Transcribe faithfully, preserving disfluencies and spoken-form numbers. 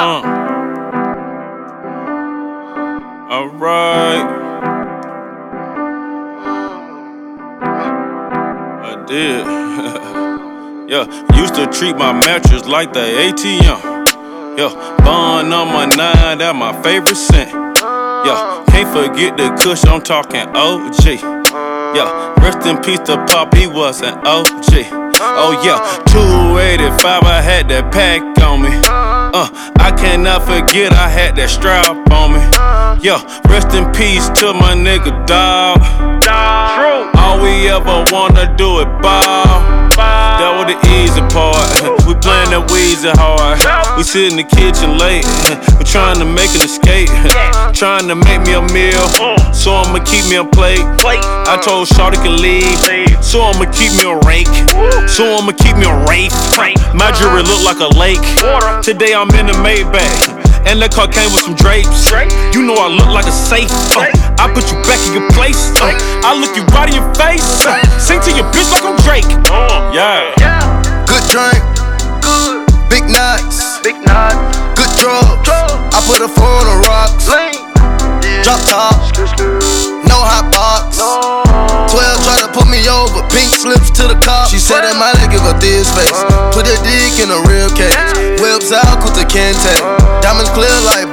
Uh. Alright. I did. Yeah, used to treat my mattress like the A T M. Yeah, bond number nine, that my favorite scent. Yeah, can't forget the kush, I'm talking O G. Yeah, rest in peace to Pop, he was an O G. Oh yeah, two eighty-five, I had that pack on me. Uh, I cannot forget I had that strap on me. Yeah, rest in peace to my nigga dog. All we ever wanna do is ball. That was the easy part. We playin' that Weezy hard. We sit in the kitchen late. We trying to make an escape. Trying to make me a meal, so I'ma keep me a plate. I told Shawty can leave, so I'ma keep me a rake. So I'ma keep me a rake. My jewelry look like a lake. Today I'm in the Maybach, and the car came with some drapes. You know I look like a safe. uh, I put you back in your place. uh, I look you right in your face. uh, Sing to your bitch like I'm Drake. Yeah. Good drink, good. Big nuts, big nuts. Good drugs. I put a four on the rocks. Drop top, no hot box. Twelve try to put me over, pink slips to the cop. She said that might give her this face. Put a dick in a real case. Whips out, put the Kente. Diamonds clear like